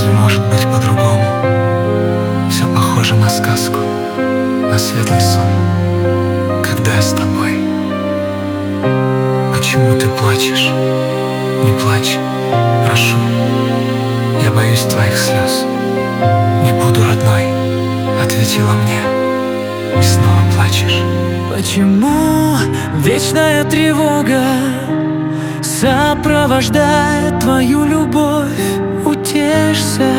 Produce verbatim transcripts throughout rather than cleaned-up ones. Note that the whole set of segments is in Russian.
Разве может быть по-другому? Все похоже на сказку, на светлый сон, когда я с тобой. Почему ты плачешь? Не плачь, прошу. Я боюсь твоих слез. Не буду, родной, ответила мне. И снова плачешь. Почему вечная тревога сопровождает твою любовь? Утешься,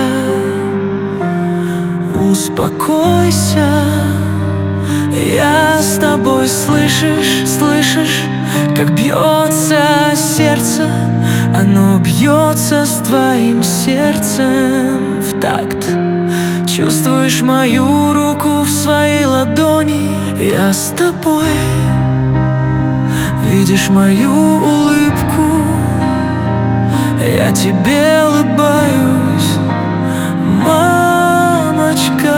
успокойся. Я с тобой, слышишь, слышишь, как бьется сердце. Оно бьется с твоим сердцем в такт. Чувствуешь мою руку в своей ладони? Я с тобой. Видишь мою улыбку? Я тебе улыбаюсь, мамочка.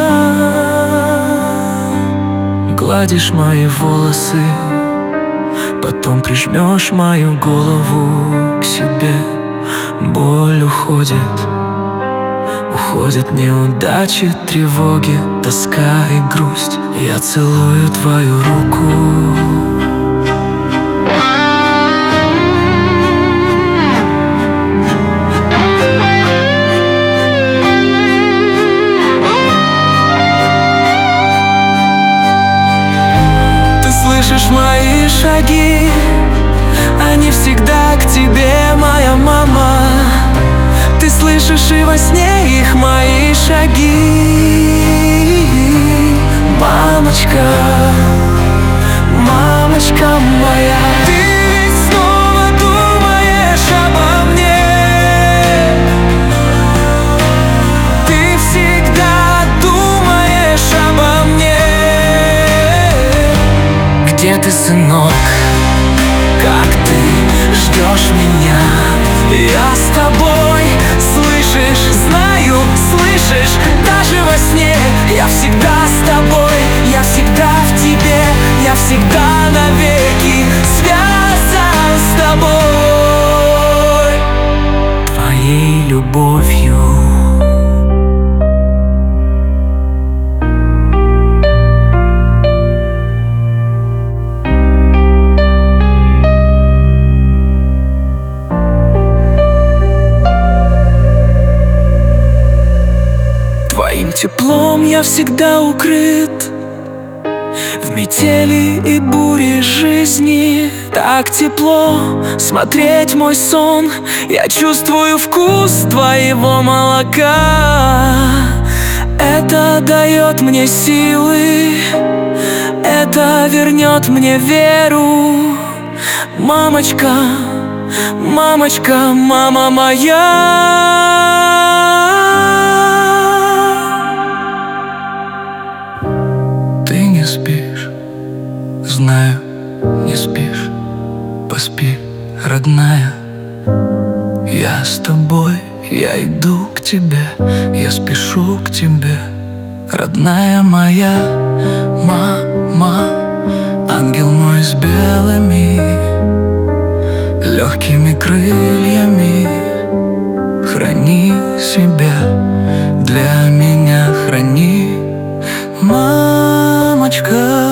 Гладишь мои волосы, потом прижмешь мою голову к себе. Боль уходит, уходят неудачи, тревоги, тоска и грусть. Я целую твою руку. Ты слышишь мои шаги? Они всегда к тебе, моя мама. Ты слышишь и во сне их, мои шаги. Мамочка, мамочка моя. Ты ведь снова думаешь обо мне. Ты всегда думаешь обо мне. Где ты, сынок? Как ты ждешь меня? Я с тобой, слышишь, знаю, слышишь, даже во сне. Я всегда с тобой, я всегда в тебе, я всегда навеки связан с тобой, твоей любовью. Твоим теплом я всегда укрыт в метели и буре жизни. Так тепло смотреть мой сон. Я чувствую вкус твоего молока. Это дает мне силы, это вернет мне веру. Мамочка, мамочка, мама моя. Не спишь, знаю, не спишь. Поспи, родная. Я с тобой, я иду к тебе, я спешу к тебе, родная моя. Мама, ангел мой с белыми легкими крыльями. Храни себя, для меня храни, мамочка.